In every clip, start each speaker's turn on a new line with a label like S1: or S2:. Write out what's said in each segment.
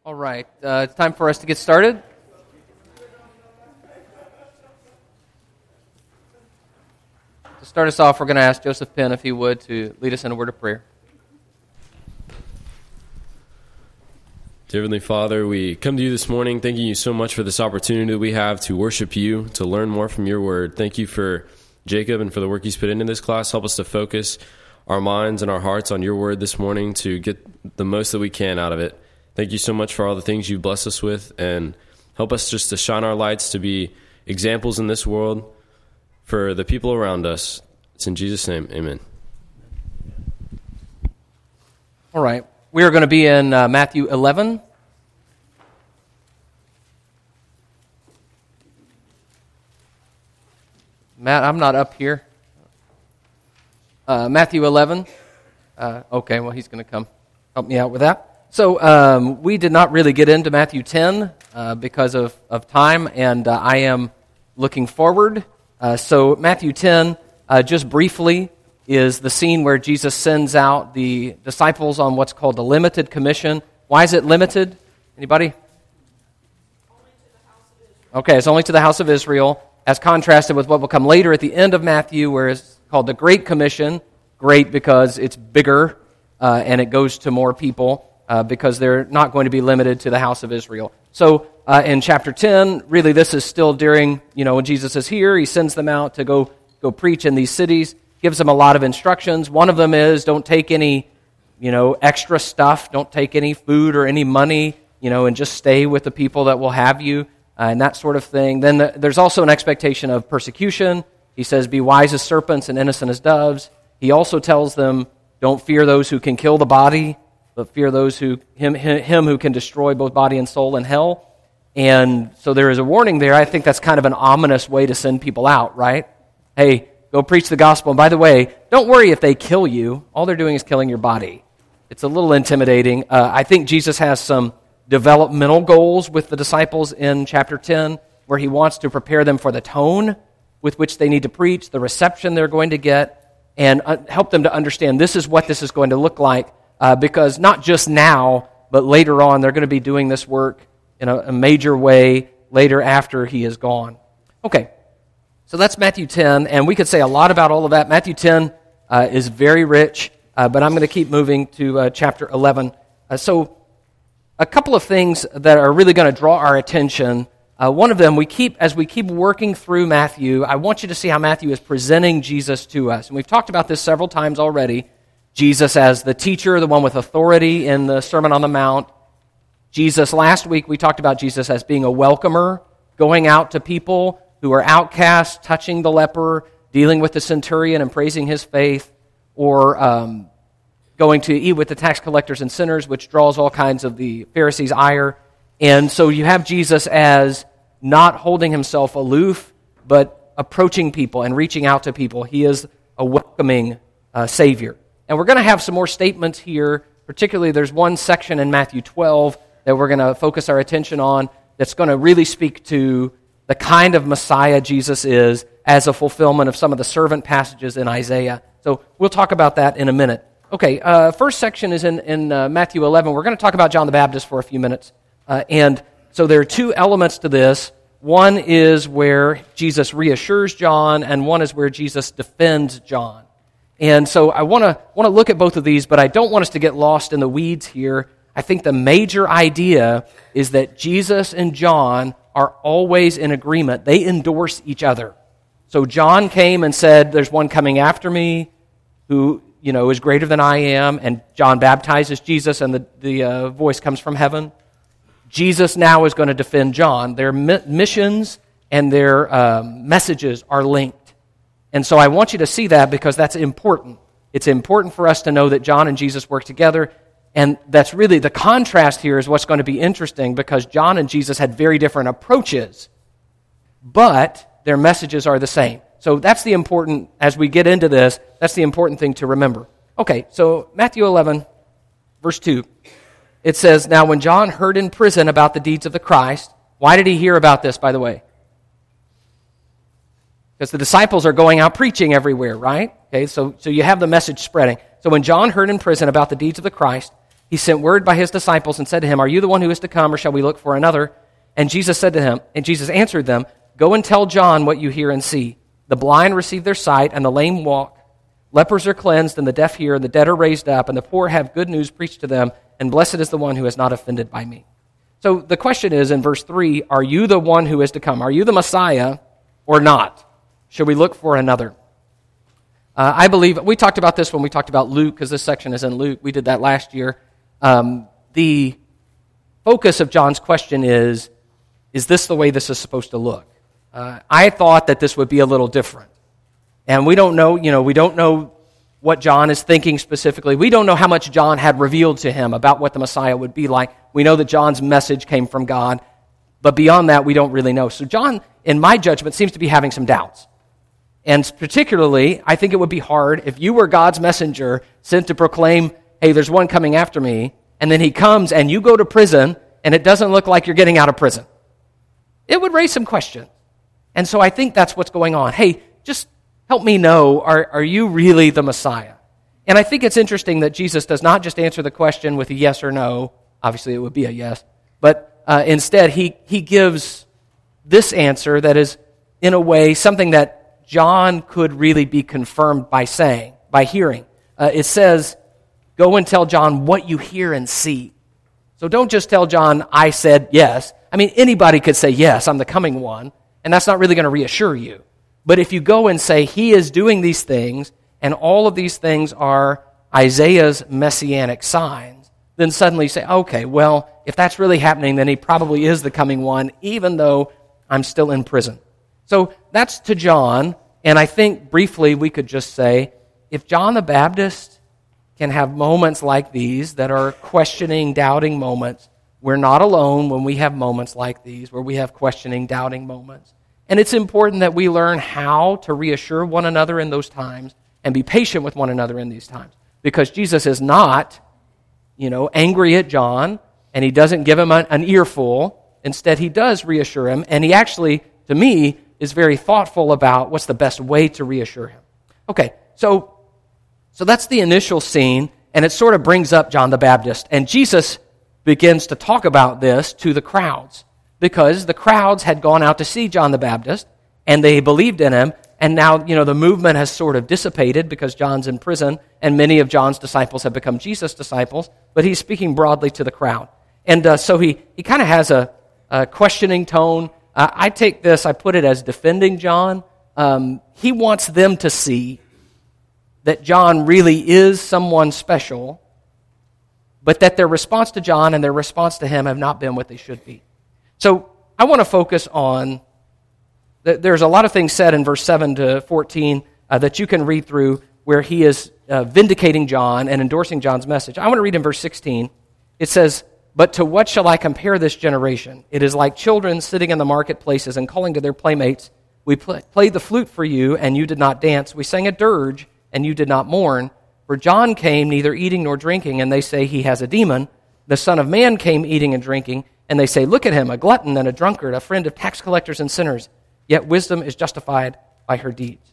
S1: All right, it's time for us to get started. To start us off, we're going to ask Joseph Penn, if he would, to lead us in a word of prayer.
S2: Dear Heavenly Father, we come to you this morning thanking you so much for this opportunity that we have to worship you, to learn more from your word. Thank you for Jacob and for the work he's put into this class. Help us to focus our minds and our hearts on your word this morning to get the most that we can out of it. Thank you so much for all the things you bless us with, and help us just to shine our lights to be examples in this world for the people around us. It's in Jesus' name, amen.
S1: All right, we are going to be in Matthew 11. Matt, I'm not up here. Matthew 11. Okay, well, he's going to come help me out with that. So we did not really get into Matthew 10 because of time, and I am looking forward. So Matthew 10, just briefly, is the scene where Jesus sends out the disciples on what's called the limited commission. Why is it limited? Anybody?
S3: Only to the house of Israel.
S1: Okay, it's only to the house of Israel, as contrasted with what will come later at the end of Matthew, where it's called the Great Commission. Great because it's bigger and it goes to more people. Because they're not going to be limited to the house of Israel. So in chapter 10, really this is still during, when Jesus is here, he sends them out to go preach in these cities, gives them a lot of instructions. One of them is don't take any, extra stuff, don't take any food or any money, and just stay with the people that will have you, and that sort of thing. Then there's also an expectation of persecution. He says, be wise as serpents and innocent as doves. He also tells them, don't fear those who can kill the body, but fear those him who can destroy both body and soul in hell. And so there is a warning there. I think that's kind of an ominous way to send people out, right? Hey, go preach the gospel. And by the way, don't worry if they kill you. All they're doing is killing your body. It's a little intimidating. I think Jesus has some developmental goals with the disciples in chapter 10, where he wants to prepare them for the tone with which they need to preach, the reception they're going to get, and help them to understand this is what this is going to look like. Because not just now, but later on, they're going to be doing this work in a major way later after he is gone. Okay, so that's Matthew 10, and we could say a lot about all of that. Matthew 10 is very rich, but I'm going to keep moving to chapter 11. So a couple of things that are really going to draw our attention. One of them, as we keep working through Matthew, I want you to see how Matthew is presenting Jesus to us. And we've talked about this several times already. Jesus as the teacher, the one with authority in the Sermon on the Mount. Jesus, last week we talked about Jesus as being a welcomer, going out to people who are outcasts, touching the leper, dealing with the centurion and praising his faith, or going to eat with the tax collectors and sinners, which draws all kinds of the Pharisees' ire. And so you have Jesus as not holding himself aloof, but approaching people and reaching out to people. He is a welcoming Savior. And we're going to have some more statements here. Particularly, there's one section in Matthew 12 that we're going to focus our attention on that's going to really speak to the kind of Messiah Jesus is as a fulfillment of some of the servant passages in Isaiah. So we'll talk about that in a minute. Okay, first section is in Matthew 11. We're going to talk about John the Baptist for a few minutes. And so there are two elements to this. One is where Jesus reassures John, and one is where Jesus defends John. And so I want to look at both of these, but I don't want us to get lost in the weeds here. I think the major idea is that Jesus and John are always in agreement. They endorse each other. So John came and said, there's one coming after me who, is greater than I am, and John baptizes Jesus, and the voice comes from heaven. Jesus now is going to defend John. Their missions and their messages are linked. And so I want you to see that because that's important. It's important for us to know that John and Jesus work together, and that's really the contrast here is what's going to be interesting because John and Jesus had very different approaches, but their messages are the same. So that's the important, as we get into this, that's the important thing to remember. Okay, so Matthew 11, verse 2, it says, now when John heard in prison about the deeds of the Christ, why did he hear about this, by the way? Because the disciples are going out preaching everywhere, right? Okay, so you have the message spreading. So when John heard in prison about the deeds of the Christ, he sent word by his disciples and said to him, "Are you the one who is to come, or shall we look for another?" And Jesus answered them, "Go and tell John what you hear and see. The blind receive their sight, and the lame walk. Lepers are cleansed, and the deaf hear, and the dead are raised up, and the poor have good news preached to them, and blessed is the one who is not offended by me." So the question is in verse 3, are you the one who is to come? Are you the Messiah or not? Should we look for another? I believe, we talked about this when we talked about Luke, because this section is in Luke. We did that last year. The focus of John's question is this the way this is supposed to look? I thought that this would be a little different. And we don't know what John is thinking specifically. We don't know how much John had revealed to him about what the Messiah would be like. We know that John's message came from God, but beyond that, we don't really know. So John, in my judgment, seems to be having some doubts. And particularly, I think it would be hard if you were God's messenger sent to proclaim, "Hey, there's one coming after me," and then he comes and you go to prison and it doesn't look like you're getting out of prison. It would raise some questions. And so I think that's what's going on. Hey, just help me know, are you really the Messiah? And I think it's interesting that Jesus does not just answer the question with a yes or no. Obviously, it would be a yes. But instead, he gives this answer that is, in a way, something that John could really be confirmed by hearing. It says, "Go and tell John what you hear and see." So don't just tell John, "I said yes." I mean, anybody could say, "Yes, I'm the coming one," and that's not really going to reassure you. But if you go and say, "He is doing these things, and all of these things are Isaiah's messianic signs," then suddenly you say, "Okay, well, if that's really happening, then he probably is the coming one, even though I'm still in prison." So that's to John, and I think briefly we could just say, if John the Baptist can have moments like these that are questioning, doubting moments, we're not alone when we have moments like these, where we have questioning, doubting moments. And it's important that we learn how to reassure one another in those times and be patient with one another in these times. Because Jesus is not, angry at John, and he doesn't give him an earful. Instead, he does reassure him, and he actually, to me, is very thoughtful about what's the best way to reassure him. Okay, so that's the initial scene, and it sort of brings up John the Baptist. And Jesus begins to talk about this to the crowds, because the crowds had gone out to see John the Baptist, and they believed in him, and now, the movement has sort of dissipated because John's in prison, and many of John's disciples have become Jesus' disciples, but he's speaking broadly to the crowd. And so he kind of has a questioning tone. I take this, I put it as defending John. He wants them to see that John really is someone special, but that their response to John and their response to him have not been what they should be. So I want to focus on, there's a lot of things said in verse 7 to 14 that you can read through where he is vindicating John and endorsing John's message. I want to read in verse 16. It says, "But to what shall I compare this generation? It is like children sitting in the marketplaces and calling to their playmates, 'We played the flute for you, and you did not dance. We sang a dirge, and you did not mourn. For John came neither eating nor drinking, and they say he has a demon. The Son of Man came eating and drinking, and they say, look at him, a glutton and a drunkard, a friend of tax collectors and sinners. Yet wisdom is justified by her deeds.'"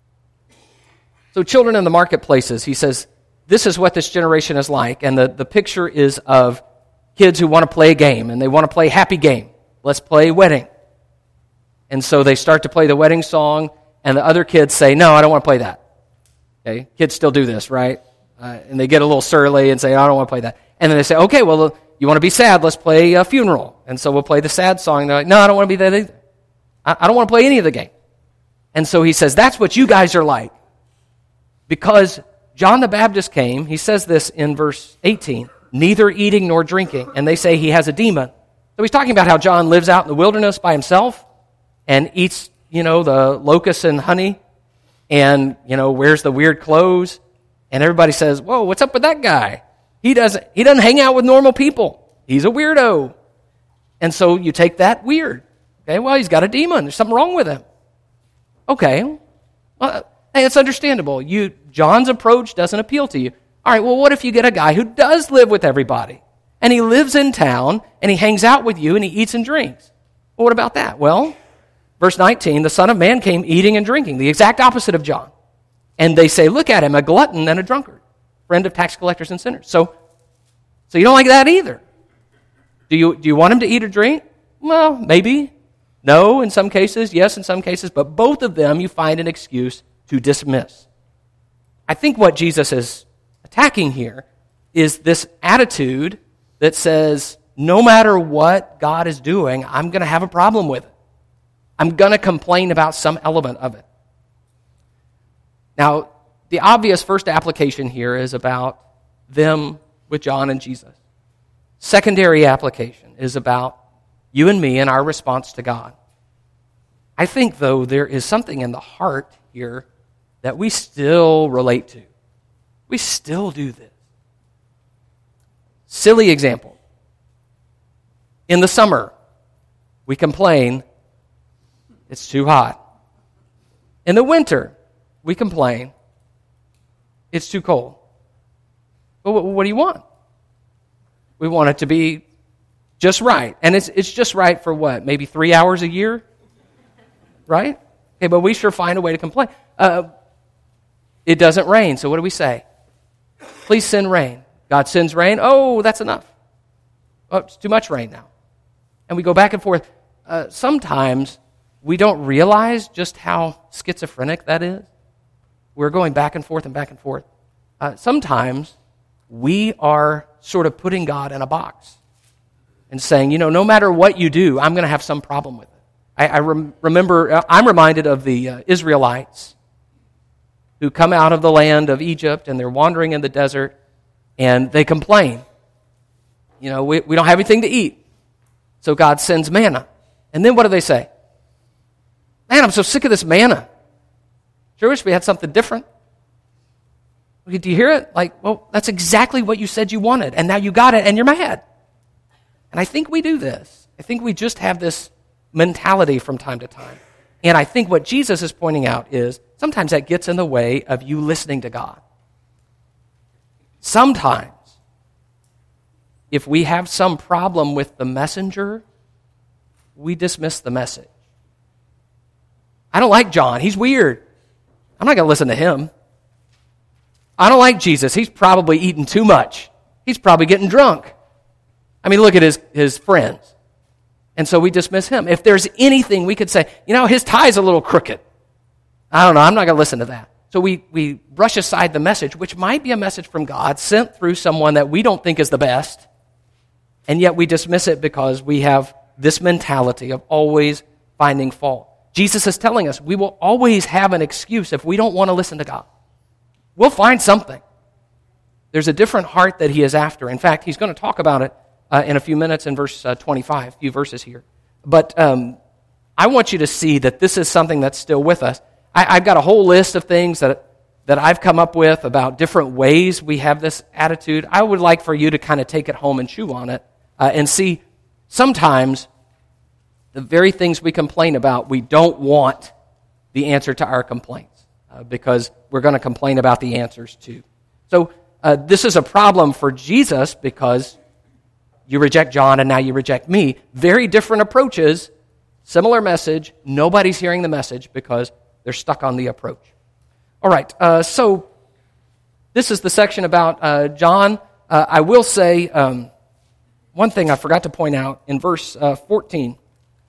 S1: So children in the marketplaces, he says, this is what this generation is like. And the picture is of kids who want to play a game, and they want to play a happy game. Let's play wedding. And so they start to play the wedding song, and the other kids say, "No, I don't want to play that." Okay, kids still do this, right? And they get a little surly and say, "I don't want to play that." And then they say, "Okay, well, you want to be sad, let's play a funeral." And so we'll play the sad song. And they're like, "No, I don't want to be that either. I don't want to play any of the game." And so he says, that's what you guys are like. Because John the Baptist came, he says this in verse 18, neither eating nor drinking, and they say he has a demon. So he's talking about how John lives out in the wilderness by himself and eats, the locusts and honey and, wears the weird clothes. And everybody says, whoa, what's up with that guy? He doesn't hang out with normal people. He's a weirdo. And so you take that weird. Okay, well, he's got a demon. There's something wrong with him. Okay, well, hey, it's understandable. John's approach doesn't appeal to you. All right, well, what if you get a guy who does live with everybody, and he lives in town, and he hangs out with you, and he eats and drinks? Well, what about that? Well, verse 19, the Son of Man came eating and drinking, the exact opposite of John. And they say, look at him, a glutton and a drunkard, friend of tax collectors and sinners. So So you don't like that either. Do you want him to eat or drink? Well, maybe. No, in some cases. Yes, in some cases. But both of them you find an excuse to dismiss. I think what Jesus is attacking here is this attitude that says, no matter what God is doing, I'm going to have a problem with it. I'm going to complain about some element of it. Now, the obvious first application here is about them with John and Jesus. Secondary application is about you and me and our response to God. I think, though, there is something in the heart here that we still relate to. We still do this. Silly example. In the summer, we complain it's too hot. In the winter, we complain it's too cold. But what do you want? We want it to be just right. And it's just right for what? Maybe 3 hours a year? Right? Okay, but we sure find a way to complain. It doesn't rain, so what do we say? Please send rain. God sends rain. Oh, that's enough. Oh, it's too much rain now. And we go back and forth. Sometimes we don't realize just how schizophrenic that is. We're going back and forth and back and forth. Sometimes we are sort of putting God in a box and saying, no matter what you do, I'm going to have some problem with it. Remember, I'm reminded of the Israelites who come out of the land of Egypt and they're wandering in the desert and they complain. We don't have anything to eat. So God sends manna. And then what do they say? Man, I'm so sick of this manna. Sure wish we had something different. Do you hear it? Well, that's exactly what you said you wanted, and now you got it, and you're mad. And I think we do this. I think we just have this mentality from time to time. And I think what Jesus is pointing out is sometimes that gets in the way of you listening to God. Sometimes, if we have some problem with the messenger, we dismiss the message. I don't like John. He's weird. I'm not going to listen to him. I don't like Jesus. He's probably eating too much. He's probably getting drunk. I mean, look at his friends. And so we dismiss him. If there's anything we could say, his tie's a little crooked. I don't know. I'm not going to listen to that. So we brush aside the message, which might be a message from God sent through someone that we don't think is the best, and yet we dismiss it because we have this mentality of always finding fault. Jesus is telling us we will always have an excuse if we don't want to listen to God. We'll find something. There's a different heart that he is after. In fact, he's going to talk about it in a few minutes in verse 25, a few verses here. But I want you to see that this is something that's still with us. I've got a whole list of things that I've come up with about different ways we have this attitude. I would like for you to kind of take it home and chew on it and see sometimes the very things we complain about, we don't want the answer to our complaints because we're going to complain about the answers too. So this is a problem for Jesus because you reject John and now you reject me. Very different approaches, similar message. Nobody's hearing the message because they're stuck on the approach. All right, so this is the section about John. I will say one thing I forgot to point out in verse 14.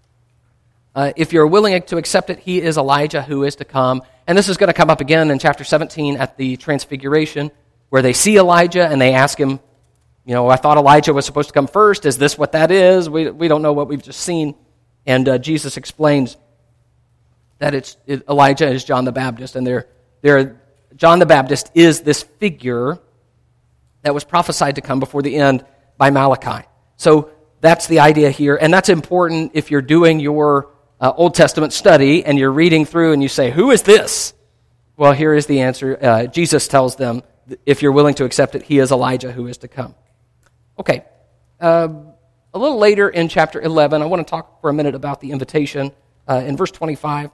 S1: If you're willing to accept it, he is Elijah who is to come. And this is going to come up again in chapter 17 at the Transfiguration, where they see Elijah and they ask him, I thought Elijah was supposed to come first. Is this what that is? We don't know what we've just seen. And Jesus explains that Elijah is John the Baptist, and John the Baptist is this figure that was prophesied to come before the end by Malachi. So that's the idea here, and that's important if you're doing your Old Testament study and you're reading through and you say, who is this? Well, here is the answer. Jesus tells them, if you're willing to accept it, he is Elijah who is to come. Okay, a little later in chapter 11, I want to talk for a minute about the invitation in verse 25.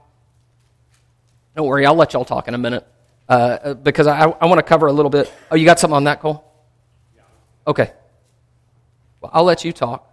S1: Don't worry, I'll let y'all talk in a minute because I want to cover a little bit. Oh, you got something on that, Cole? Okay. Well, I'll let you talk.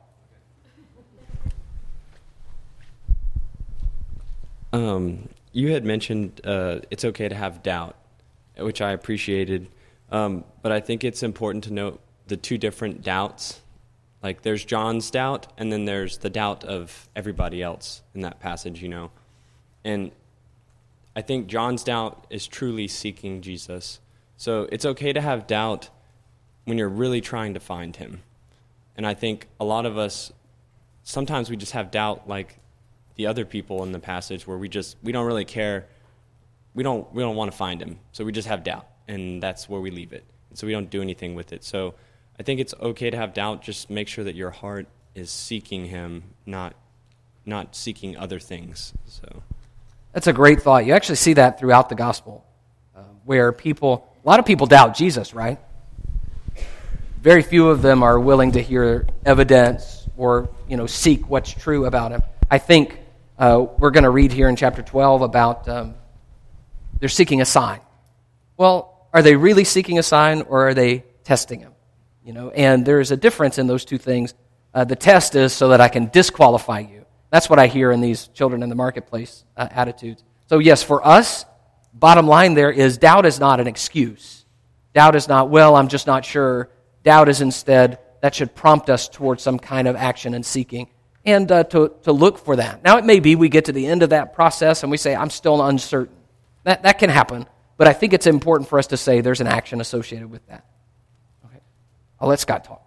S4: You had mentioned it's okay to have doubt, which I appreciated, but I think it's important to note the two different doubts. Like there's John's doubt, and then there's the doubt of everybody else in that passage, And I think John's doubt is truly seeking Jesus. So it's okay to have doubt when you're really trying to find him. And I think a lot of us, sometimes we just have doubt like the other people in the passage where we don't really care. We don't want to find him. So we just have doubt, and that's where we leave it. And so we don't do anything with it. So I think it's okay to have doubt. Just make sure that your heart is seeking him, not seeking other things. So
S1: That's a great thought. You actually see that throughout the gospel, where a lot of people doubt Jesus, right? Very few of them are willing to hear evidence or, seek what's true about him. I think we're going to read here in chapter 12 about they're seeking a sign. Well, are they really seeking a sign, or are they testing him? And there's a difference in those two things. The test is so that I can disqualify you. That's what I hear in these children in the marketplace attitudes. So yes, for us, bottom line there is doubt is not an excuse. Doubt is not, I'm just not sure. Doubt is instead, that should prompt us towards some kind of action and seeking, and to look for that. Now, it may be we get to the end of that process and we say, I'm still uncertain. That can happen, but I think it's important for us to say there's an action associated with that. Okay, I'll let Scott talk.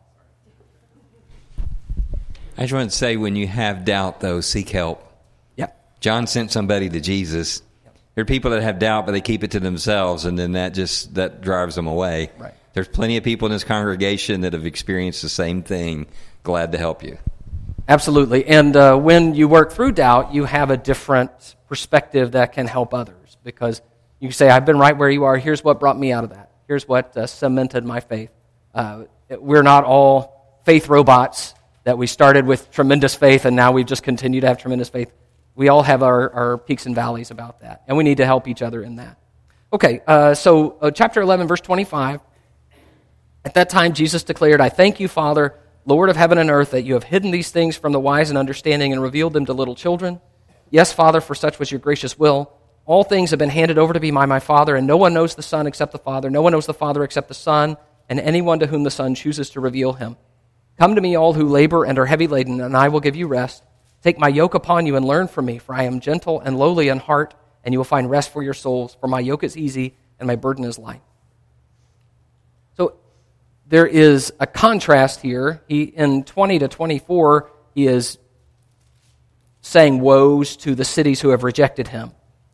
S5: I just want to say, when you have doubt, though, seek help.
S1: Yep.
S5: John sent somebody to Jesus. Yep. There are people that have doubt, but they keep it to themselves, and then that drives them away.
S1: Right.
S5: There's plenty of people in this congregation that have experienced the same thing. Glad to help you.
S1: Absolutely. And when you work through doubt, you have a different perspective that can help others, because you say, I've been right where you are. Here's what brought me out of that. Here's what cemented my faith. We're not all faith robots that we started with tremendous faith and now we just continue to have tremendous faith. We all have our peaks and valleys about that, and we need to help each other in that. Okay, so chapter 11, verse 25. At that time, Jesus declared, I thank you, Father, Lord of heaven and earth, that you have hidden these things from the wise and understanding and revealed them to little children. Yes, Father, for such was your gracious will. All things have been handed over to me by my Father, and no one knows the Son except the Father. No one knows the Father except the Son, and anyone to whom the Son chooses to reveal him. Come to me, all who labor and are heavy laden, and I will give you rest. Take my yoke upon you and learn from me, for I am gentle and lowly in heart, and you will find rest for your souls. For my yoke is easy, and my burden is light. So there is a contrast here. In 20 to 24, he is saying woes to the cities who have rejected him.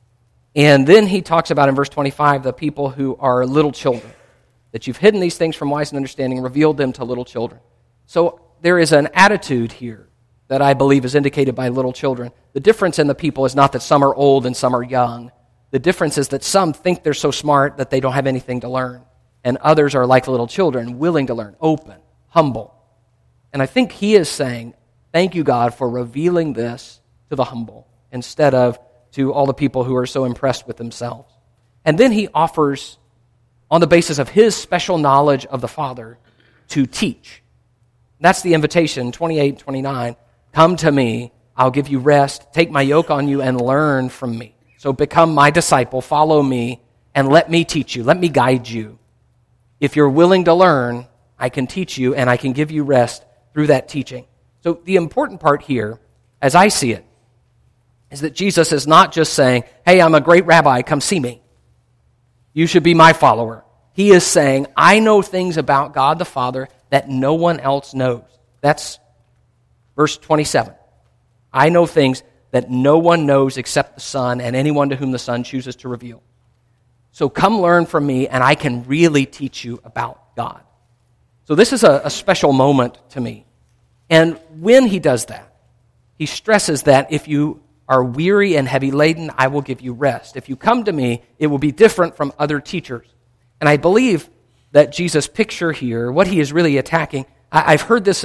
S1: And then he talks about in verse 25 the people who are little children, that you've hidden these things from wise and understanding and revealed them to little children. So there is an attitude here that I believe is indicated by little children. The difference in the people is not that some are old and some are young. The difference is that some think they're so smart that they don't have anything to learn, and others are like little children, willing to learn, open, humble. And I think he is saying, thank you, God, for revealing this to the humble instead of to all the people who are so impressed with themselves. And then he offers, on the basis of his special knowledge of the Father, to teach. That's the invitation, 28, 29. Come to me, I'll give you rest, take my yoke on you and learn from me. So become my disciple, follow me, and let me teach you, let me guide you. If you're willing to learn, I can teach you and I can give you rest through that teaching. So the important part here, as I see it, is that Jesus is not just saying, hey, I'm a great rabbi, come see me. You should be my follower. He is saying, I know things about God the Father that no one else knows. That's verse 27. I know things that no one knows except the Son and anyone to whom the Son chooses to reveal. So come learn from me and I can really teach you about God. So this is a special moment to me. And when he does that, he stresses that if you are weary and heavy laden, I will give you rest. If you come to me, it will be different from other teachers. And I believe that Jesus' picture here, what he is really attacking, I've heard this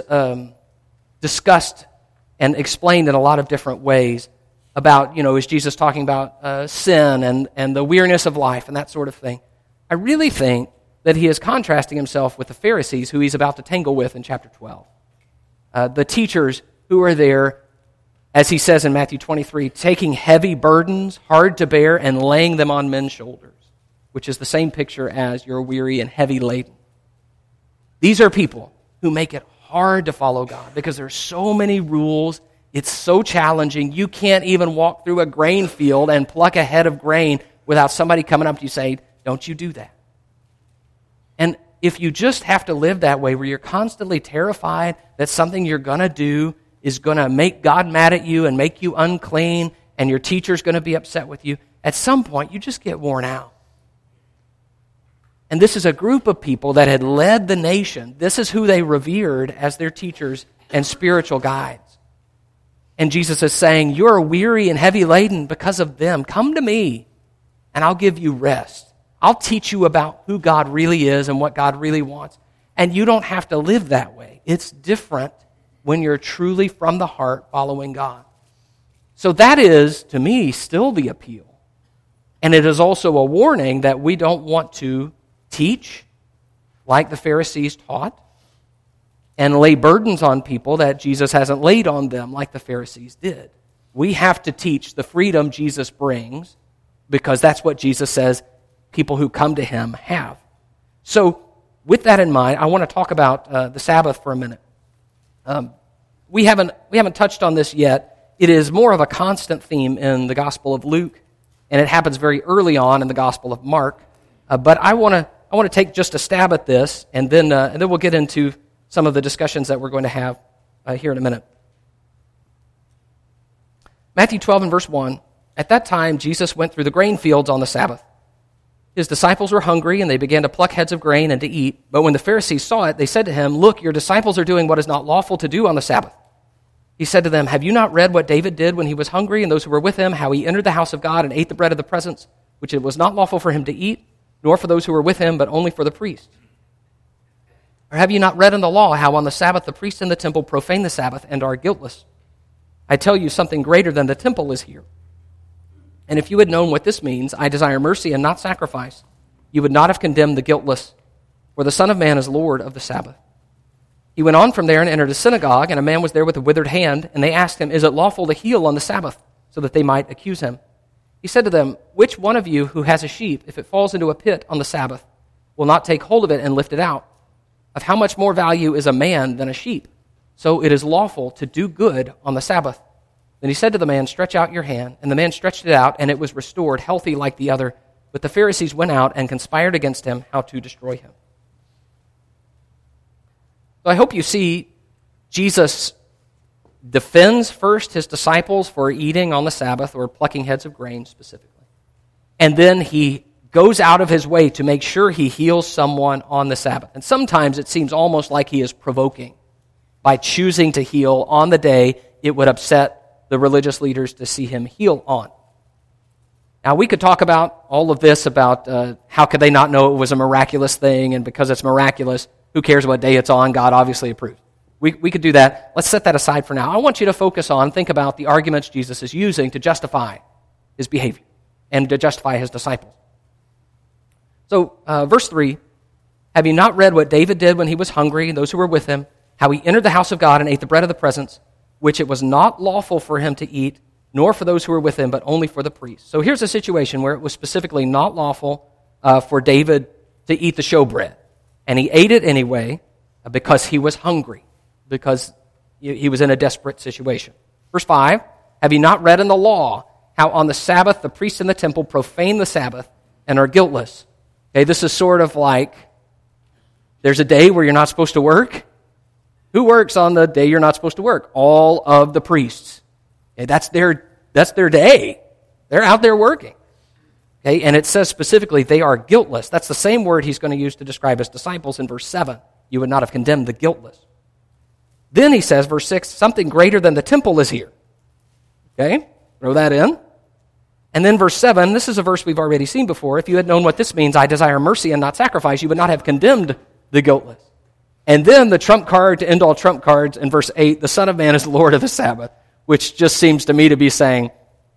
S1: discussed and explained in a lot of different ways about, is Jesus talking about sin and the weariness of life and that sort of thing. I really think that he is contrasting himself with the Pharisees who he's about to tangle with in chapter 12. The teachers who are there, as he says in Matthew 23, taking heavy burdens, hard to bear, and laying them on men's shoulders, which is the same picture as you're weary and heavy laden. These are people who make it hard to follow God because there's so many rules. It's so challenging. You can't even walk through a grain field and pluck a head of grain without somebody coming up to you saying, don't you do that. And if you just have to live that way where you're constantly terrified that something you're going to do is going to make God mad at you and make you unclean and your teacher's going to be upset with you, at some point you just get worn out. And this is a group of people that had led the nation. This is who they revered as their teachers and spiritual guides. And Jesus is saying, you're weary and heavy laden because of them. Come to me and I'll give you rest. I'll teach you about who God really is and what God really wants. And you don't have to live that way. It's different when you're truly from the heart following God. So that is, to me, still the appeal. And it is also a warning that we don't want to teach like the Pharisees taught and lay burdens on people that Jesus hasn't laid on them like the Pharisees did. We have to teach the freedom Jesus brings because that's what Jesus says people who come to him have. So with that in mind, I want to talk about the Sabbath for a minute. We haven't touched on this yet. It is more of a constant theme in the Gospel of Luke, and it happens very early on in the Gospel of Mark. But I want to take just a stab at this, and then we'll get into some of the discussions that we're going to have here in a minute. Matthew 12 and verse 1, at that time Jesus went through the grain fields on the Sabbath. His disciples were hungry, and they began to pluck heads of grain and to eat. But when the Pharisees saw it, they said to him, look, your disciples are doing what is not lawful to do on the Sabbath. He said to them, have you not read what David did when he was hungry and those who were with him, how he entered the house of God and ate the bread of the presence, which it was not lawful for him to eat, nor for those who were with him, but only for the priests? Or have you not read in the law how on the Sabbath the priests in the temple profane the Sabbath and are guiltless? I tell you, something greater than the temple is here. And if you had known what this means, I desire mercy and not sacrifice, you would not have condemned the guiltless, for the Son of Man is Lord of the Sabbath. He went on from there and entered a synagogue, and a man was there with a withered hand, and they asked him, is it lawful to heal on the Sabbath, so that they might accuse him? He said to them, which one of you who has a sheep, if it falls into a pit on the Sabbath, will not take hold of it and lift it out? Of how much more value is a man than a sheep? So it is lawful to do good on the Sabbath. Then he said to the man, stretch out your hand. And the man stretched it out, and it was restored, healthy like the other. But the Pharisees went out and conspired against him how to destroy him. So I hope you see Jesus defends first his disciples for eating on the Sabbath or plucking heads of grain specifically. And then he goes out of his way to make sure he heals someone on the Sabbath. And sometimes it seems almost like he is provoking by choosing to heal on the day it would upset the religious leaders to see him heal on. Now, we could talk about all of this, about how could they not know it was a miraculous thing, and because it's miraculous, who cares what day it's on? God obviously approves. We could do that. Let's set that aside for now. I want you to think about the arguments Jesus is using to justify his behavior and to justify his disciples. So, verse 3, have you not read what David did when he was hungry and those who were with him, how he entered the house of God and ate the bread of the presence, which it was not lawful for him to eat, nor for those who were with him, but only for the priests? So here's a situation where it was specifically not lawful for David to eat the showbread. And he ate it anyway because he was hungry, because he was in a desperate situation. Verse 5, have you not read in the law how on the Sabbath the priests in the temple profane the Sabbath and are guiltless? Okay, this is sort of like there's a day where you're not supposed to work. Who works on the day you're not supposed to work? All of the priests. Okay, that's their day. They're out there working. Okay, and it says specifically they are guiltless. That's the same word he's going to use to describe his disciples in verse 7. You would not have condemned the guiltless. Then he says, verse 6, something greater than the temple is here. Okay, throw that in. And then verse 7, this is a verse we've already seen before. If you had known what this means, I desire mercy and not sacrifice, you would not have condemned the guiltless. And then the trump card to end all trump cards in verse 8, the Son of Man is Lord of the Sabbath, which just seems to me to be saying,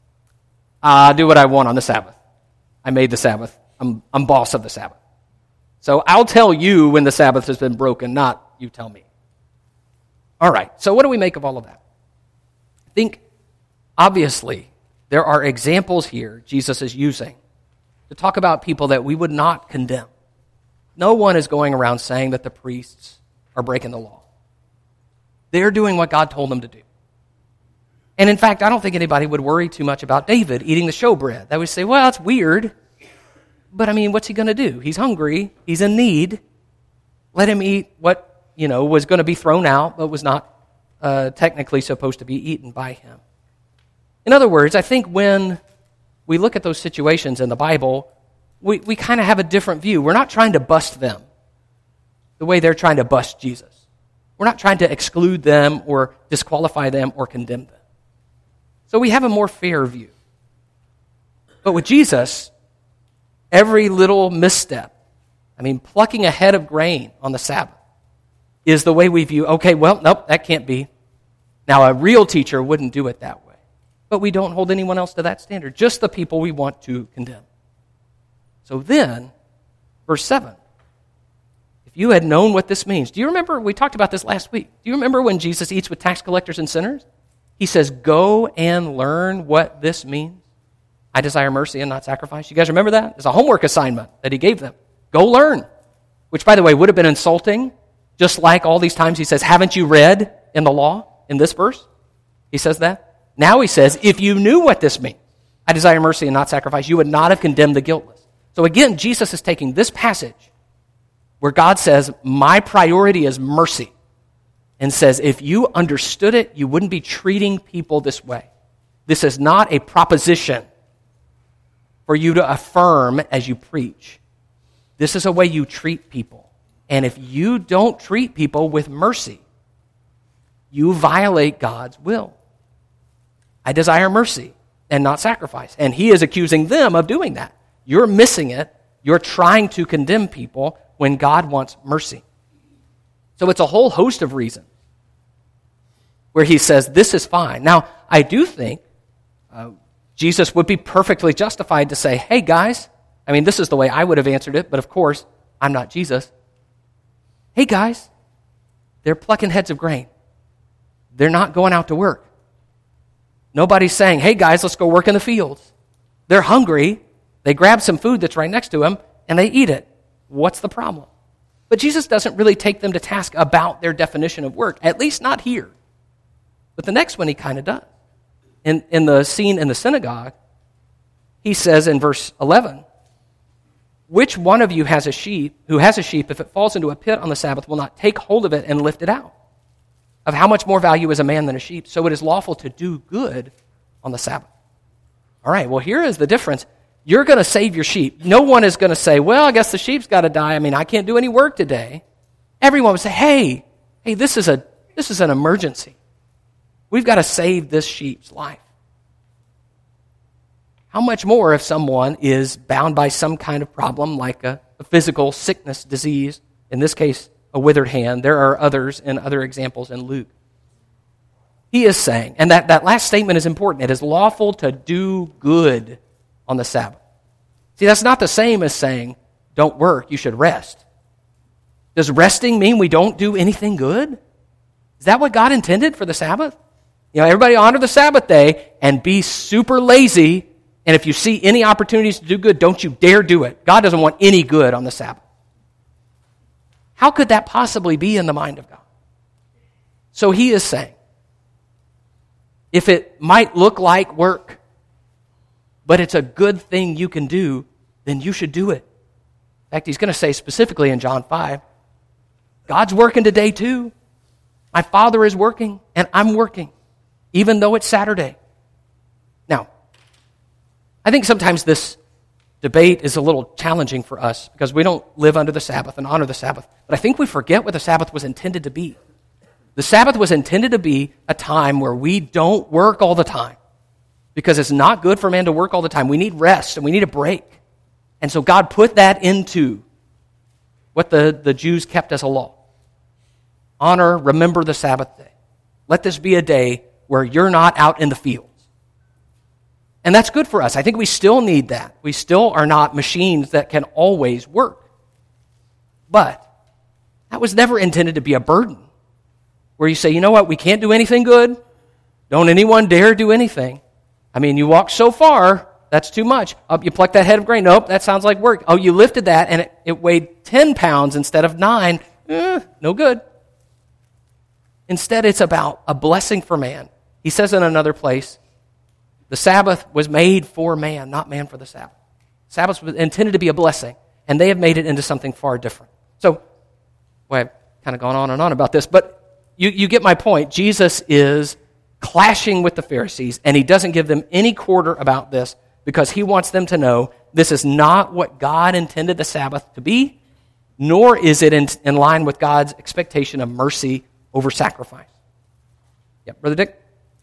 S1: I do what I want on the Sabbath. I made the Sabbath. I'm boss of the Sabbath. So I'll tell you when the Sabbath has been broken, not you tell me. All right, so what do we make of all of that? I think, obviously, there are examples here Jesus is using to talk about people that we would not condemn. No one is going around saying that the priests are breaking the law. They're doing what God told them to do. And in fact, I don't think anybody would worry too much about David eating the showbread. They would say, well, it's weird, but I mean, what's he going to do? He's hungry. He's in need. Let him eat what, was going to be thrown out, but was not technically supposed to be eaten by him. In other words, I think when we look at those situations in the Bible, we kind of have a different view. We're not trying to bust them the way they're trying to bust Jesus. We're not trying to exclude them or disqualify them or condemn them. So we have a more fair view. But with Jesus, every little misstep, plucking a head of grain on the Sabbath, is the way we view, okay, well, nope, that can't be. Now, a real teacher wouldn't do it that way. But we don't hold anyone else to that standard, just the people we want to condemn. So then, verse 7, if you had known what this means, do you remember, we talked about this last week, do you remember when Jesus eats with tax collectors and sinners? He says, go and learn what this means. I desire mercy and not sacrifice. You guys remember that? It's a homework assignment that he gave them. Go learn. Which, by the way, would have been insulting, just like all these times he says, haven't you read in the law, in this verse? He says that. Now he says, if you knew what this means, I desire mercy and not sacrifice, you would not have condemned the guiltless. So again, Jesus is taking this passage where God says, my priority is mercy, and says, if you understood it, you wouldn't be treating people this way. This is not a proposition for you to affirm as you preach. This is a way you treat people. And if you don't treat people with mercy, you violate God's will. I desire mercy and not sacrifice. And he is accusing them of doing that. You're missing it. You're trying to condemn people when God wants mercy. So it's a whole host of reasons where he says, this is fine. Now, I do think Jesus would be perfectly justified to say, hey, guys, this is the way I would have answered it, but of course, I'm not Jesus. Hey, guys, they're plucking heads of grain. They're not going out to work. Nobody's saying, hey, guys, let's go work in the fields. They're hungry. They grab some food that's right next to them, and they eat it. What's the problem? But Jesus doesn't really take them to task about their definition of work, at least not here. But the next one he kind of does. In the scene in the synagogue, he says in verse 11, which one of you who has a sheep, if it falls into a pit on the Sabbath, will not take hold of it and lift it out? Of how much more value is a man than a sheep? So it is lawful to do good on the Sabbath. All right, well, here is the difference. You're going to save your sheep. No one is going to say, well, I guess the sheep's got to die. I can't do any work today. Everyone would say, hey, this is an emergency. We've got to save this sheep's life. How much more if someone is bound by some kind of problem like a physical sickness, disease, in this case, a withered hand. There are others and other examples in Luke. He is saying, and that last statement is important, it is lawful to do good on the Sabbath. See, that's not the same as saying, don't work, you should rest. Does resting mean we don't do anything good? Is that what God intended for the Sabbath? Everybody honor the Sabbath day and be super lazy, and if you see any opportunities to do good, don't you dare do it. God doesn't want any good on the Sabbath. How could that possibly be in the mind of God? So he is saying, if it might look like work, but it's a good thing you can do, then you should do it. In fact, he's going to say specifically in John 5, God's working today too. My Father is working, and I'm working, even though it's Saturday. Now, I think sometimes this debate is a little challenging for us because we don't live under the Sabbath and honor the Sabbath. But I think we forget what the Sabbath was intended to be. The Sabbath was intended to be a time where we don't work all the time because it's not good for man to work all the time. We need rest and we need a break. And so God put that into what the Jews kept as a law. Honor, remember the Sabbath day. Let this be a day where you're not out in the fields. And that's good for us. I think we still need that. We still are not machines that can always work. But that was never intended to be a burden where you say, you know what, we can't do anything good. Don't anyone dare do anything. You walk so far, that's too much. Oh, you plucked that head of grain. Nope, that sounds like work. Oh, you lifted that, and it weighed 10 pounds instead of 9. No good. Instead, it's about a blessing for man. He says in another place, the Sabbath was made for man, not man for the Sabbath. Sabbath was intended to be a blessing, and they have made it into something far different. So, well, I've kind of gone on and on about this, but you get my point. Jesus is clashing with the Pharisees, and he doesn't give them any quarter about this because he wants them to know this is not what God intended the Sabbath to be, nor is it in line with God's expectation of mercy over sacrifice. Yeah, Brother Dick?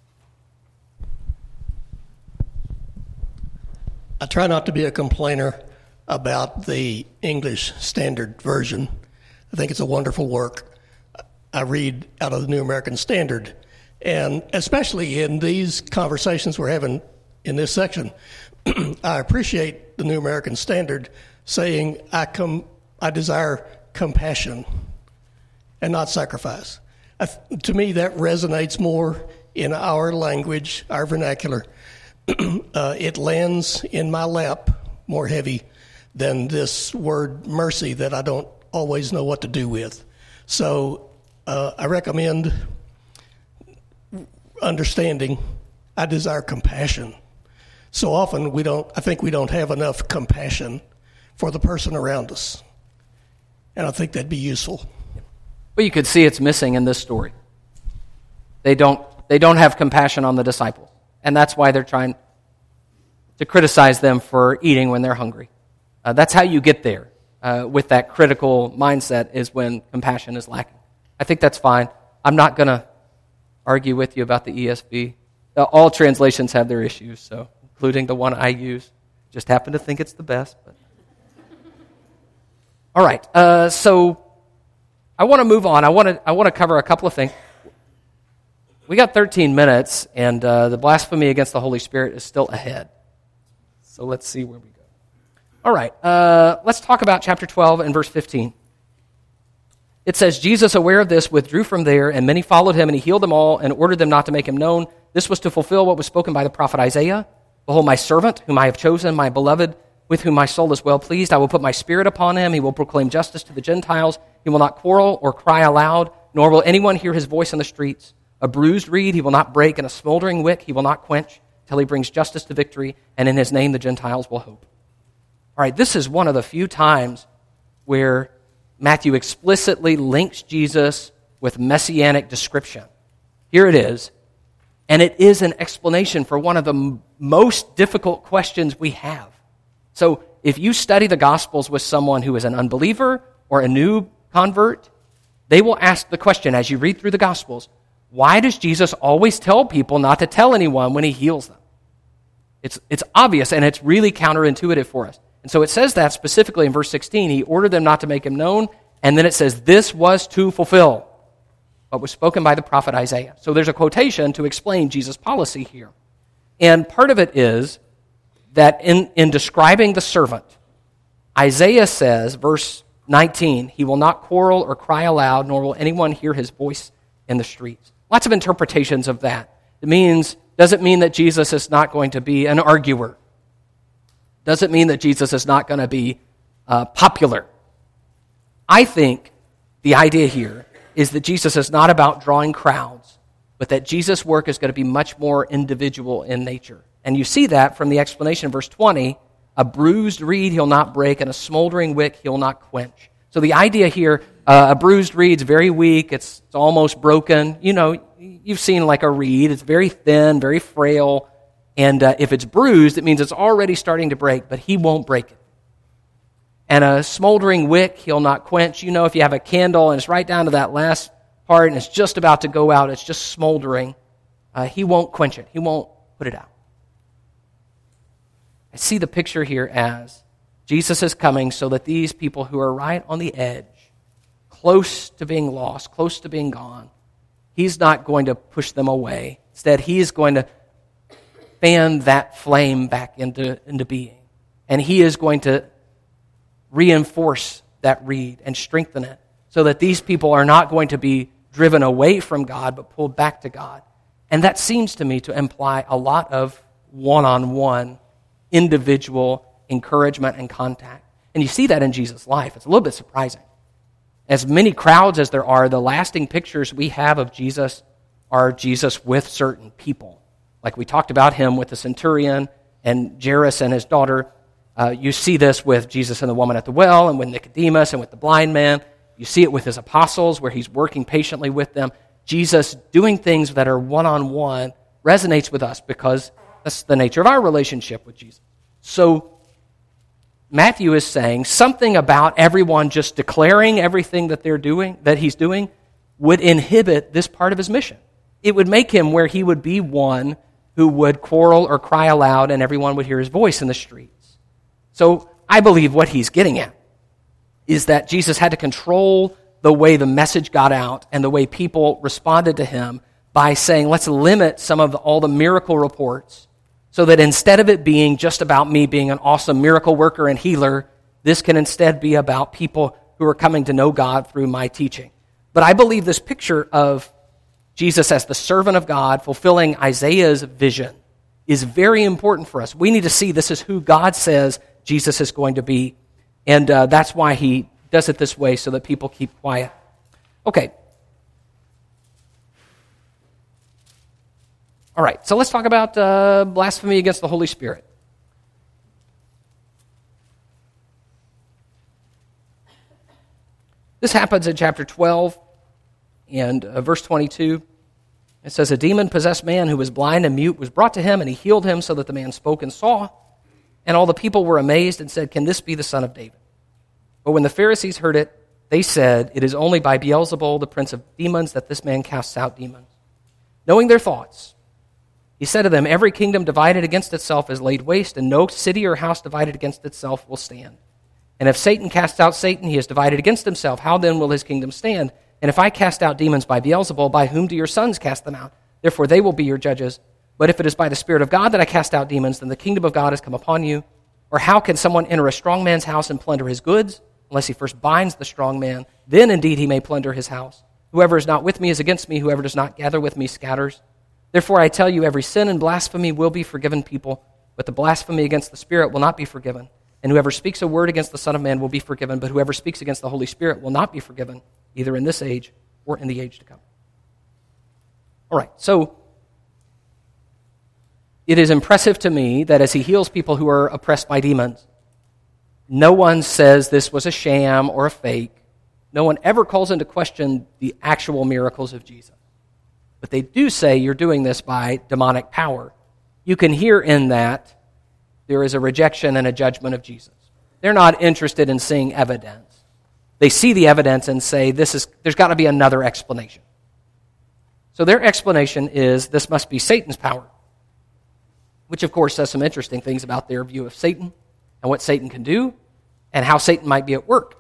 S6: I try not to be a complainer about the English Standard Version. I think it's a wonderful work. I read out of the New American Standard, and especially in these conversations we're having in this section, I appreciate the New American Standard saying, I desire compassion and not sacrifice. To me, that resonates more in our language, our vernacular. It lands in my lap more heavy than this word mercy that I don't always know what to do with. So I recommend understanding I desire compassion. So often I think we don't have enough compassion for the person around us. And I think that'd be useful.
S1: Well, you could see it's missing in this story. They don't have compassion on the disciples. And that's why they're trying to criticize them for eating when they're hungry. That's how you get there with that critical mindset, is when compassion is lacking. I think that's fine. I'm not going to argue with you about the ESV. All translations have their issues, so including the one I use. Just happen to think it's the best. But. All right, so I want to move on. I want to cover a couple of things. We got 13 minutes, and the blasphemy against the Holy Spirit is still ahead. So let's see where we go. All right, let's talk about chapter 12 and verse 15. It says, Jesus, aware of this, withdrew from there, and many followed him, and he healed them all and ordered them not to make him known. This was to fulfill what was spoken by the prophet Isaiah. Behold, my servant, whom I have chosen, my beloved, with whom my soul is well pleased. I will put my spirit upon him. He will proclaim justice to the Gentiles. He will not quarrel or cry aloud, nor will anyone hear his voice in the streets. A bruised reed he will not break, and a smoldering wick he will not quench, till he brings justice to victory, and in his name the Gentiles will hope. All right, this is one of the few times where Matthew explicitly links Jesus with messianic description. Here it is, and it is an explanation for one of the most difficult questions we have. So if you study the Gospels with someone who is an unbeliever or a new convert, they will ask the question as you read through the Gospels, why does Jesus always tell people not to tell anyone when he heals them? It's obvious, and it's really counterintuitive for us. And so it says that specifically in verse 16. He ordered them not to make him known, and then it says, this was to fulfill what was spoken by the prophet Isaiah. So there's a quotation to explain Jesus' policy here. And part of it is that in describing the servant, Isaiah says, verse 19, he will not quarrel or cry aloud, nor will anyone hear his voice in the streets. Lots of interpretations of that. Doesn't mean that Jesus is not going to be an arguer. Doesn't mean that Jesus is not going to be popular. I think the idea here is that Jesus is not about drawing crowds, but that Jesus' work is going to be much more individual in nature. And you see that from the explanation in verse 20, a bruised reed he'll not break, and a smoldering wick he'll not quench. So the idea here, a bruised reed's very weak, it's almost broken. You know, you've seen like a reed, it's very thin, very frail, and if it's bruised, it means it's already starting to break, but he won't break it. And a smoldering wick he'll not quench. You know, if you have a candle and it's right down to that last part and it's just about to go out, it's just smoldering, he won't quench it. He won't put it out. I see the picture here as Jesus is coming so that these people who are right on the edge, close to being lost, close to being gone, he's not going to push them away. Instead, he is going to fan that flame back into being. And he is going to reinforce that reed and strengthen it so that these people are not going to be driven away from God but pulled back to God. And that seems to me to imply a lot of one-on-one individual encouragement and contact. And you see that in Jesus' life. It's a little bit surprising. As many crowds as there are, the lasting pictures we have of Jesus are Jesus with certain people. Like we talked about him with the centurion and Jairus and his daughter. You see this with Jesus and the woman at the well, and with Nicodemus and with the blind man. You see it with his apostles, where he's working patiently with them. Jesus doing things that are one-on-one resonates with us because that's the nature of our relationship with Jesus. So Matthew is saying something about everyone just declaring everything that they're doing, that he's doing, would inhibit this part of his mission. It would make him where he would be one who would quarrel or cry aloud and everyone would hear his voice in the streets. So I believe what he's getting at is that Jesus had to control the way the message got out and the way people responded to him by saying, let's limit some of all the miracle reports so that instead of it being just about me being an awesome miracle worker and healer, this can instead be about people who are coming to know God through my teaching. But I believe this picture of Jesus as the servant of God fulfilling Isaiah's vision is very important for us. We need to see this is who God says Jesus is going to be. And that's why he does it this way, so that people keep quiet. Okay. All right, so let's talk about blasphemy against the Holy Spirit. This happens in chapter 12 and verse 22. It says, a demon-possessed man who was blind and mute was brought to him, and he healed him so that the man spoke and saw. And all the people were amazed and said, can this be the son of David? But when the Pharisees heard it, they said, it is only by Beelzebul, the prince of demons, that this man casts out demons. Knowing their thoughts, he said to them, every kingdom divided against itself is laid waste, and no city or house divided against itself will stand. And if Satan casts out Satan, he is divided against himself. How then will his kingdom stand? And if I cast out demons by Beelzebul, by whom do your sons cast them out? Therefore they will be your judges. But if it is by the Spirit of God that I cast out demons, then the kingdom of God has come upon you. Or how can someone enter a strong man's house and plunder his goods, unless he first binds the strong man? Then indeed he may plunder his house. Whoever is not with me is against me. Whoever does not gather with me scatters. Therefore I tell you, every sin and blasphemy will be forgiven people, but the blasphemy against the Spirit will not be forgiven. And whoever speaks a word against the Son of Man will be forgiven, but whoever speaks against the Holy Spirit will not be forgiven, either in this age or in the age to come. All right, so it is impressive to me that as he heals people who are oppressed by demons, no one says this was a sham or a fake. No one ever calls into question the actual miracles of Jesus. But they do say you're doing this by demonic power. You can hear in that there is a rejection and a judgment of Jesus. They're not interested in seeing evidence. They see the evidence and say, there's got to be another explanation. So their explanation is this must be Satan's power, which of course says some interesting things about their view of Satan and what Satan can do and how Satan might be at work.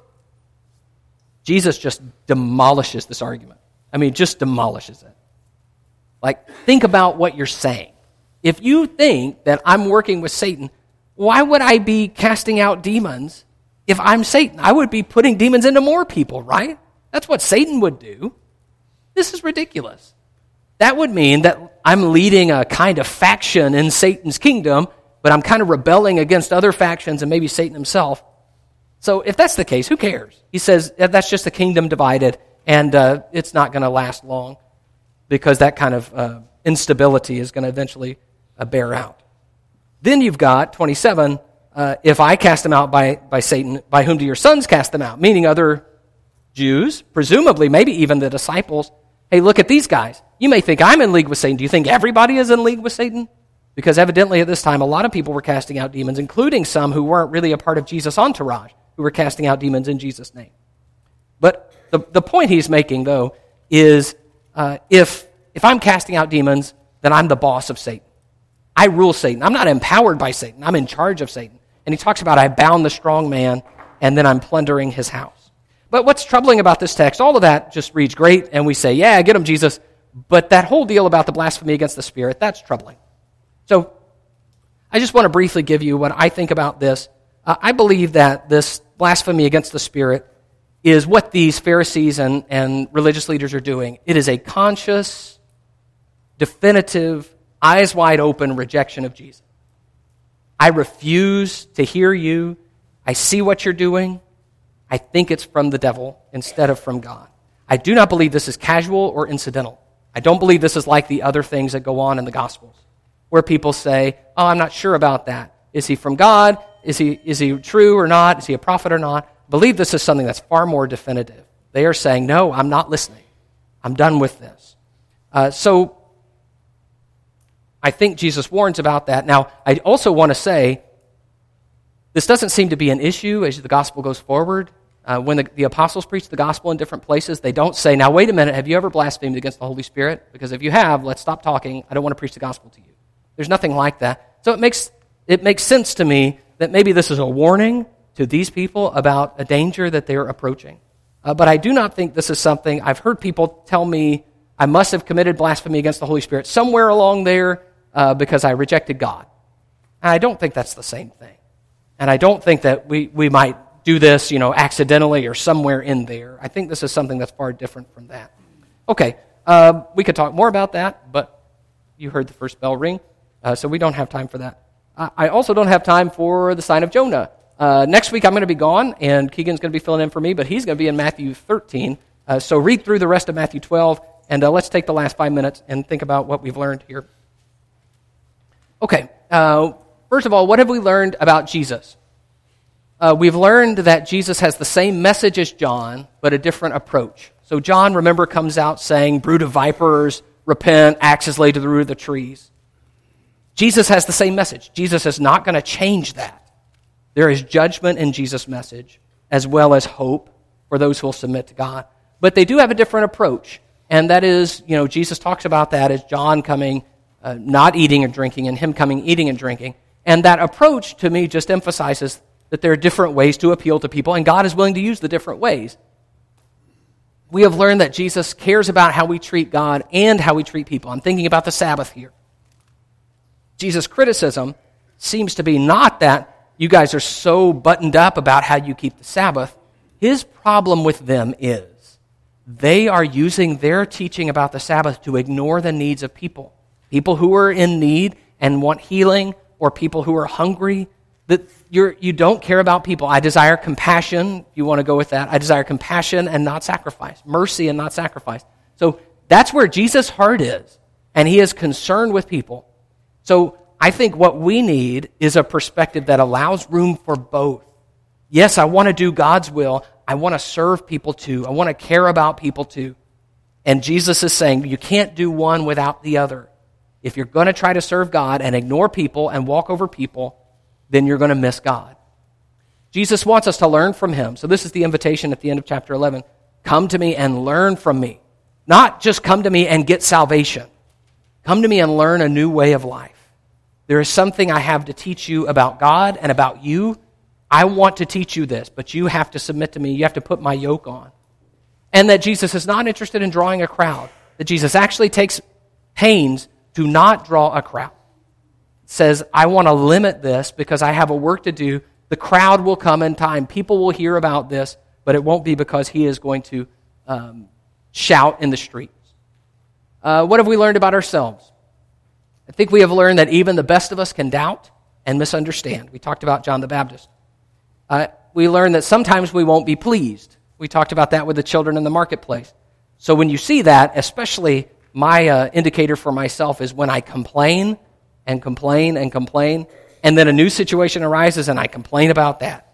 S1: Jesus just demolishes this argument. I mean, just demolishes it. Like, think about what you're saying. If you think that I'm working with Satan, why would I be casting out demons if I'm Satan? I would be putting demons into more people, right? That's what Satan would do. This is ridiculous. That would mean that I'm leading a kind of faction in Satan's kingdom, but I'm kind of rebelling against other factions and maybe Satan himself. So if that's the case, who cares? He says that's just a kingdom divided, and it's not going to last long because that kind of instability is going to eventually bear out. Then you've got 27, if I cast them out by Satan, by whom do your sons cast them out? Meaning other Jews, presumably maybe even the disciples. Hey, look at these guys. You may think I'm in league with Satan. Do you think everybody is in league with Satan? Because evidently at this time a lot of people were casting out demons, including some who weren't really a part of Jesus' entourage, who were casting out demons in Jesus' name. But the point he's making, though, is if I'm casting out demons, then I'm the boss of Satan. I rule Satan. I'm not empowered by Satan. I'm in charge of Satan. And he talks about I bound the strong man, and then I'm plundering his house. But what's troubling about this text, all of that just reads great, and we say, yeah, get him, Jesus. But that whole deal about the blasphemy against the Spirit, that's troubling. So I just want to briefly give you what I think about this. I believe that this blasphemy against the Spirit is what these Pharisees and religious leaders are doing. It is a conscious, definitive, eyes wide open rejection of Jesus. I refuse to hear you. I see what you're doing. I think it's from the devil instead of from God. I do not believe this is casual or incidental. I don't believe this is like the other things that go on in the Gospels, where people say, oh, I'm not sure about that. Is he from God? Is he true or not? Is he a prophet or not? I believe this is something that's far more definitive. They are saying, no, I'm not listening. I'm done with this. So I think Jesus warns about that. Now, I also want to say, this doesn't seem to be an issue as the gospel goes forward. When the apostles preach the gospel in different places, they don't say, now wait a minute, have you ever blasphemed against the Holy Spirit? Because if you have, let's stop talking. I don't want to preach the gospel to you. There's nothing like that. So it makes sense to me that maybe this is a warning to these people about a danger that they're approaching. But I do not think this is something, I've heard people tell me I must have committed blasphemy against the Holy Spirit somewhere along there because I rejected God. And I don't think that's the same thing. And I don't think that we might do this, accidentally or somewhere in there. I think this is something that's far different from that. Okay, we could talk more about that, but you heard the first bell ring, so we don't have time for that. I also don't have time for the sign of Jonah. Next week I'm going to be gone, and Keegan's going to be filling in for me, but he's going to be in Matthew 13. So read through the rest of Matthew 12, and let's take the last 5 minutes and think about what we've learned here. Okay, first of all, what have we learned about Jesus? We've learned that Jesus has the same message as John, but a different approach. So John, remember, comes out saying, brood of vipers, repent, axe is laid to the root of the trees. Jesus has the same message. Jesus is not going to change that. There is judgment in Jesus' message, as well as hope for those who will submit to God. But they do have a different approach, and that is, Jesus talks about that as John coming, not eating and drinking, and him coming, eating and drinking. And that approach, to me, just emphasizes that there are different ways to appeal to people, and God is willing to use the different ways. We have learned that Jesus cares about how we treat God and how we treat people. I'm thinking about the Sabbath here. Jesus' criticism seems to be not that you guys are so buttoned up about how you keep the Sabbath. His problem with them is they are using their teaching about the Sabbath to ignore the needs of people. People who are in need and want healing, or people who are hungry. That you don't care about people. I desire compassion, if you want to go with that. I desire compassion and not sacrifice. Mercy and not sacrifice. So that's where Jesus' heart is. And he is concerned with people. So I think what we need is a perspective that allows room for both. Yes, I want to do God's will. I want to serve people too. I want to care about people too. And Jesus is saying you can't do one without the other. If you're going to try to serve God and ignore people and walk over people, then you're going to miss God. Jesus wants us to learn from him. So this is the invitation at the end of chapter 11. Come to me and learn from me. Not just come to me and get salvation. Come to me and learn a new way of life. There is something I have to teach you about God and about you. I want to teach you this, but you have to submit to me. You have to put my yoke on. And that Jesus is not interested in drawing a crowd. That Jesus actually takes pains to not draw a crowd. Says, I want to limit this because I have a work to do. The crowd will come in time. People will hear about this, but it won't be because he is going to shout in the streets. What have we learned about ourselves? I think we have learned that even the best of us can doubt and misunderstand. We talked about John the Baptist. We learned that sometimes we won't be pleased. We talked about that with the children in the marketplace. So when you see that, especially my indicator for myself is when I complain and complain and complain, and then a new situation arises and I complain about that.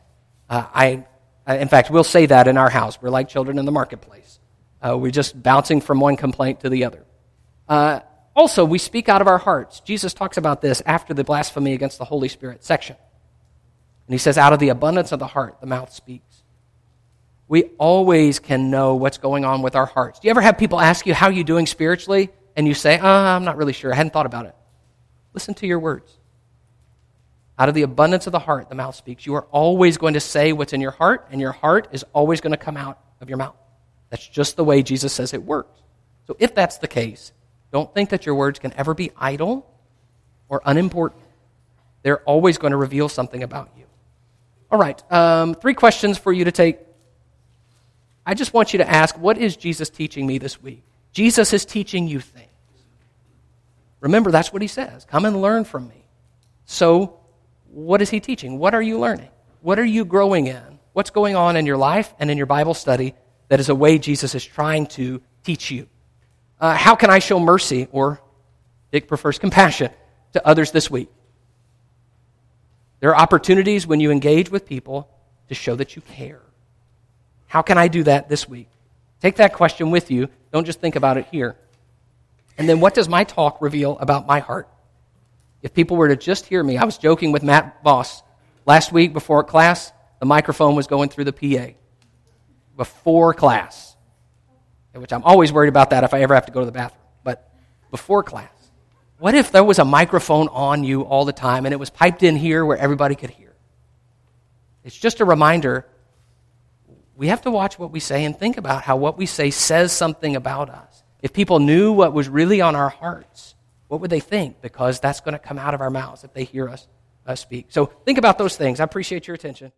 S1: In fact, we'll say that in our house. We're like children in the marketplace. We're just bouncing from one complaint to the other. Also, we speak out of our hearts. Jesus talks about this after the blasphemy against the Holy Spirit section. And he says, out of the abundance of the heart, the mouth speaks. We always can know what's going on with our hearts. Do you ever have people ask you, how are you doing spiritually? And you say, I'm not really sure. I hadn't thought about it. Listen to your words. Out of the abundance of the heart, the mouth speaks. You are always going to say what's in your heart, and your heart is always going to come out of your mouth. That's just the way Jesus says it works. So if that's the case, don't think that your words can ever be idle or unimportant. They're always going to reveal something about you. All right, 3 questions for you to take. I just want you to ask, what is Jesus teaching me this week? Jesus is teaching you things. Remember, that's what he says. Come and learn from me. So, what is he teaching? What are you learning? What are you growing in? What's going on in your life and in your Bible study that is a way Jesus is trying to teach you? How can I show mercy, or Dick prefers compassion, to others this week? There are opportunities when you engage with people to show that you care. How can I do that this week? Take that question with you. Don't just think about it here. And then what does my talk reveal about my heart? If people were to just hear me, I was joking with Matt Voss last week before class, the microphone was going through the PA before class, which I'm always worried about that if I ever have to go to the bathroom, but before class. What if there was a microphone on you all the time and it was piped in here where everybody could hear? It's just a reminder, we have to watch what we say and think about how what we say says something about us. If people knew what was really on our hearts, what would they think? Because that's going to come out of our mouths if they hear us speak. So think about those things. I appreciate your attention.